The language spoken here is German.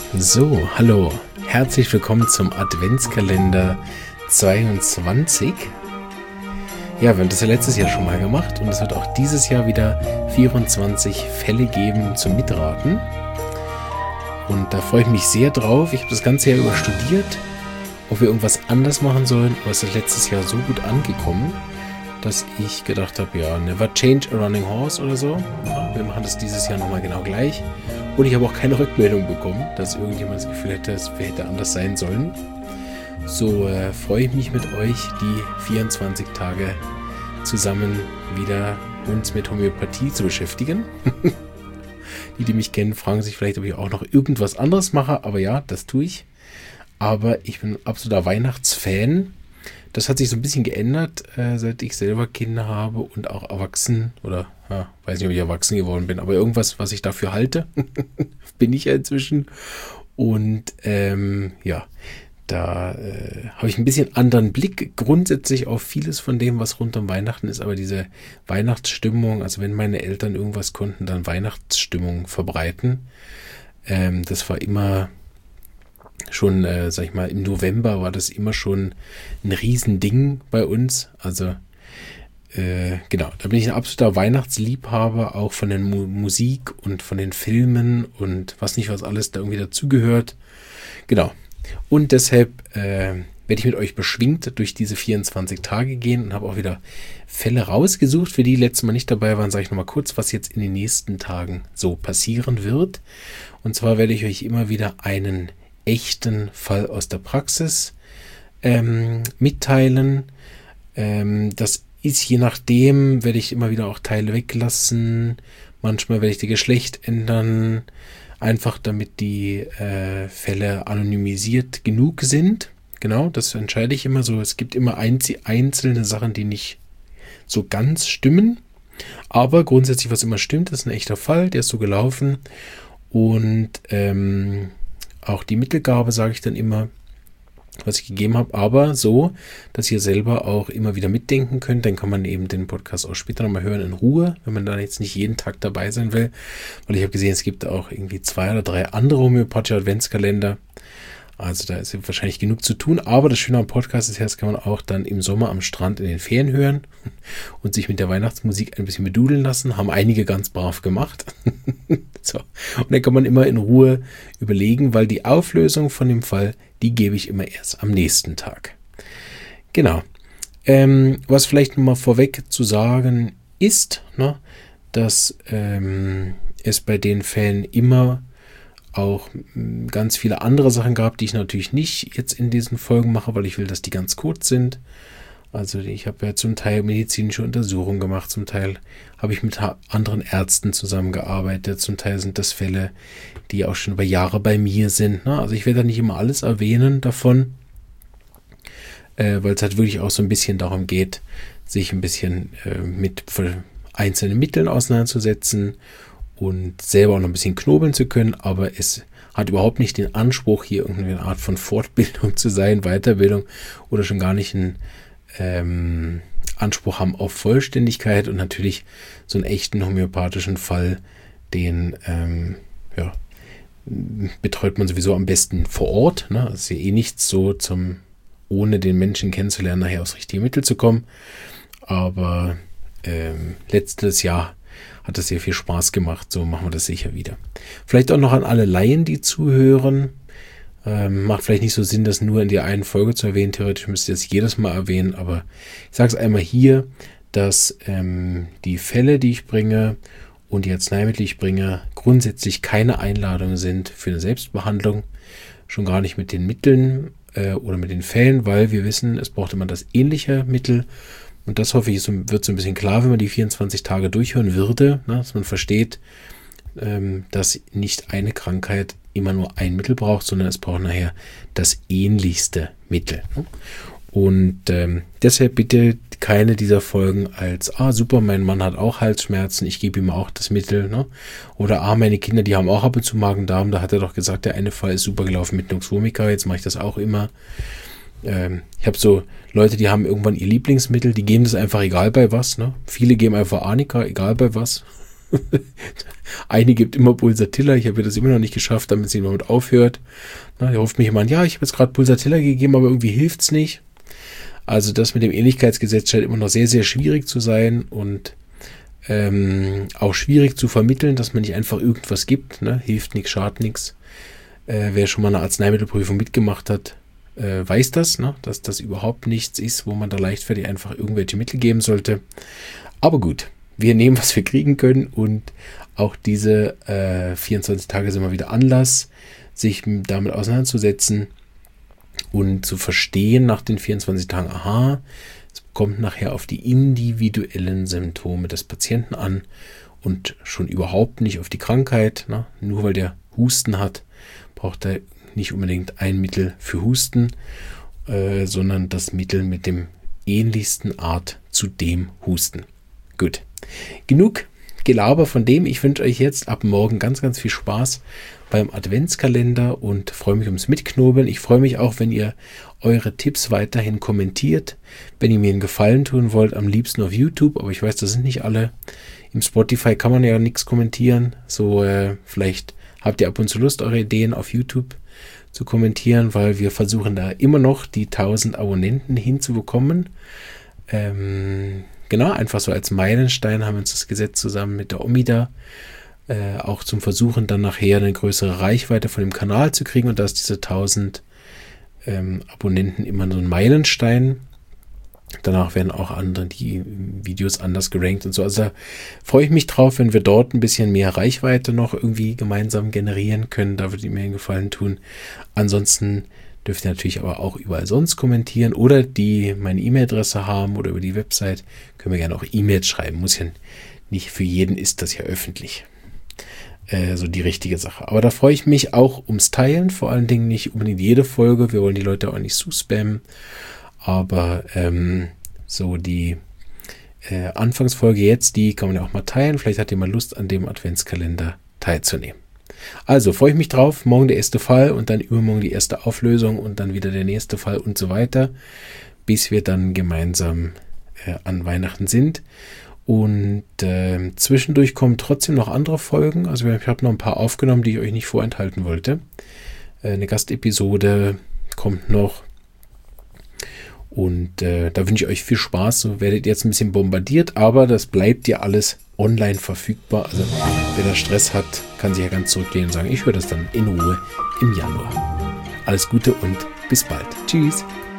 So, hallo, herzlich willkommen zum Adventskalender 22. Ja, wir haben das ja letztes Jahr schon mal gemacht und es wird auch dieses Jahr wieder 24 Fälle geben zum Mitraten. Und da freue ich mich sehr drauf. Ich habe das ganze Jahr über studiert, ob wir irgendwas anders machen sollen, aber es ist letztes Jahr so gut angekommen, dass ich gedacht habe, ja, never change a running horse oder so. Ja, wir machen das dieses Jahr nochmal genau gleich. Und ich habe auch keine Rückmeldung bekommen, dass irgendjemand das Gefühl hätte, es hätte anders sein sollen. So freue ich mich mit euch, die 24 Tage zusammen wieder uns mit Homöopathie zu beschäftigen. Die mich kennen, fragen sich vielleicht, ob ich auch noch irgendwas anderes mache. Aber ja, das tue ich. Aber ich bin ein absoluter Weihnachtsfan. Das hat sich so ein bisschen geändert, seit ich selber Kinder habe und auch erwachsen oder weiß nicht, ob ich erwachsen geworden bin, aber irgendwas, was ich dafür halte, bin ich ja inzwischen. Und da habe ich ein bisschen anderen Blick grundsätzlich auf vieles von dem, was rund um Weihnachten ist, aber diese Weihnachtsstimmung, also wenn meine Eltern irgendwas konnten, dann Weihnachtsstimmung verbreiten. Das war immer schon, sag ich mal, im November war das immer schon ein Riesending bei uns. Also, genau, da bin ich ein absoluter Weihnachtsliebhaber, auch von der Musik und von den Filmen und was nicht, was alles da irgendwie dazugehört. Genau. Und deshalb werde ich mit euch beschwingt durch diese 24 Tage gehen und habe auch wieder Fälle rausgesucht. Für die letztes Mal nicht dabei waren, sage ich nochmal kurz, was jetzt in den nächsten Tagen so passieren wird. Und zwar werde ich euch immer wieder einen echten Fall aus der Praxis mitteilen. Das ist je nachdem, werde ich immer wieder auch Teile weglassen. Manchmal werde ich das Geschlecht ändern, einfach damit die Fälle anonymisiert genug sind. Genau, das entscheide ich immer so. Es gibt immer einzelne Sachen, die nicht so ganz stimmen. Aber grundsätzlich, was immer stimmt, ist ein echter Fall, der ist so gelaufen. Und auch die Mittelgabe sage ich dann immer, was ich gegeben habe, aber so, dass ihr selber auch immer wieder mitdenken könnt. Dann kann man eben den Podcast auch später nochmal hören in Ruhe, wenn man da jetzt nicht jeden Tag dabei sein will. Weil ich habe gesehen, es gibt auch irgendwie 2 oder 3 andere homöopathische Adventskalender. Also da ist wahrscheinlich genug zu tun. Aber das Schöne am Podcast ist ja, das kann man auch dann im Sommer am Strand in den Ferien hören und sich mit der Weihnachtsmusik ein bisschen bedudeln lassen. Haben einige ganz brav gemacht. So. Und dann kann man immer in Ruhe überlegen, weil die Auflösung von dem Fall, die gebe ich immer erst am nächsten Tag. Genau. Was vielleicht nochmal vorweg zu sagen ist, ne, dass es bei den Fällen immer auch ganz viele andere Sachen gab, die ich natürlich nicht jetzt in diesen Folgen mache, weil ich will, dass die ganz kurz sind. Also ich habe ja zum Teil medizinische Untersuchungen gemacht, zum Teil habe ich mit anderen Ärzten zusammengearbeitet, zum Teil sind das Fälle, die auch schon über Jahre bei mir sind. Ne? Also ich werde da nicht immer alles erwähnen davon, weil es halt wirklich auch so ein bisschen darum geht, sich ein bisschen mit einzelnen Mitteln auseinanderzusetzen und selber auch noch ein bisschen knobeln zu können, aber es hat überhaupt nicht den Anspruch, hier irgendeine Art von Fortbildung zu sein, Weiterbildung oder schon gar nicht einen Anspruch haben auf Vollständigkeit und natürlich so einen echten homöopathischen Fall, den betreut man sowieso am besten vor Ort. Ne? Das ist ja eh nichts so ohne den Menschen kennenzulernen, nachher aufs richtige Mittel zu kommen. Aber letztes Jahr hat das sehr viel Spaß gemacht, so machen wir das sicher wieder. Vielleicht auch noch an alle Laien, die zuhören. Macht vielleicht nicht so Sinn, das nur in der einen Folge zu erwähnen. Theoretisch müsst ihr das jedes Mal erwähnen, aber ich sage es einmal hier, dass die Fälle, die ich bringe und die Arzneimittel, die ich bringe, grundsätzlich keine Einladung sind für eine Selbstbehandlung. Schon gar nicht mit den Mitteln oder mit den Fällen, weil wir wissen, es braucht immer das ähnliche Mittel. Und das hoffe ich, wird so ein bisschen klar, wenn man die 24 Tage durchhören würde, ne, dass man versteht, dass nicht eine Krankheit immer nur ein Mittel braucht, sondern es braucht nachher das ähnlichste Mittel. Ne? Und deshalb bitte keine dieser Folgen als, super, mein Mann hat auch Halsschmerzen, ich gebe ihm auch das Mittel. Ne? Oder, meine Kinder, die haben auch ab und zu Magen-Darm, da hat er doch gesagt, der eine Fall ist super gelaufen mit Nux vomica, jetzt mache ich das auch immer. Ich habe so Leute, die haben irgendwann ihr Lieblingsmittel, die geben das einfach egal bei was. Ne? Viele geben einfach Arnika, egal bei was. Eine gibt immer Pulsatilla. Ich habe das immer noch nicht geschafft, damit sie jemand aufhört. Na, der ruft mich immer an, ja, ich habe jetzt gerade Pulsatilla gegeben, aber irgendwie hilft's nicht. Also das mit dem Ähnlichkeitsgesetz scheint immer noch sehr, sehr schwierig zu sein und auch schwierig zu vermitteln, dass man nicht einfach irgendwas gibt. Ne? Hilft nichts, schadet nichts. Wer schon mal eine Arzneimittelprüfung mitgemacht hat, weiß das, ne? Dass das überhaupt nichts ist, wo man da leichtfertig einfach irgendwelche Mittel geben sollte. Aber gut, wir nehmen, was wir kriegen können und auch diese 24 Tage sind mal wieder Anlass, sich damit auseinanderzusetzen und zu verstehen nach den 24 Tagen, aha, es kommt nachher auf die individuellen Symptome des Patienten an und schon überhaupt nicht auf die Krankheit. Ne? Nur weil der Husten hat, braucht er nicht unbedingt ein Mittel für Husten, sondern das Mittel mit dem ähnlichsten Art zu dem Husten. Gut, genug Gelaber von dem. Ich wünsche euch jetzt ab morgen ganz, ganz viel Spaß beim Adventskalender und freue mich ums Mitknobeln. Ich freue mich auch, wenn ihr eure Tipps weiterhin kommentiert. Wenn ihr mir einen Gefallen tun wollt, am liebsten auf YouTube, aber ich weiß, das sind nicht alle. Im Spotify kann man ja nichts kommentieren. So, vielleicht habt ihr ab und zu Lust, eure Ideen auf YouTube zu kommentieren, weil wir versuchen da immer noch die 1000 Abonnenten hinzubekommen. Genau, einfach so als Meilenstein haben wir uns das gesetzt zusammen mit der Omida. Auch zum Versuchen, dann nachher eine größere Reichweite von dem Kanal zu kriegen. Und da ist diese 1000 Abonnenten immer so ein Meilenstein. Danach werden auch andere die Videos anders gerankt und so. Also da freue ich mich drauf, wenn wir dort ein bisschen mehr Reichweite noch irgendwie gemeinsam generieren können. Da würde ich mir einen Gefallen tun. Ansonsten dürft ihr natürlich aber auch überall sonst kommentieren oder die meine E-Mail-Adresse haben oder über die Website können wir gerne auch E-Mails schreiben. Muss ja nicht für jeden, ist das ja öffentlich. So die richtige Sache. Aber da freue ich mich auch ums Teilen, vor allen Dingen nicht unbedingt jede Folge. Wir wollen die Leute auch nicht zuspammen. Aber so die Anfangsfolge jetzt, die kann man ja auch mal teilen. Vielleicht hat jemand Lust, an dem Adventskalender teilzunehmen. Also freue ich mich drauf. Morgen der erste Fall und dann übermorgen die erste Auflösung und dann wieder der nächste Fall und so weiter, bis wir dann gemeinsam an Weihnachten sind. Und zwischendurch kommen trotzdem noch andere Folgen. Also ich habe noch ein paar aufgenommen, die ich euch nicht vorenthalten wollte. Eine Gastepisode kommt noch. Und da wünsche ich euch viel Spaß. So werdet ihr jetzt ein bisschen bombardiert, aber das bleibt ja alles online verfügbar. Also wer da Stress hat, kann sich ja ganz zurücklehnen und sagen, ich höre das dann in Ruhe im Januar. Alles Gute und bis bald. Tschüss.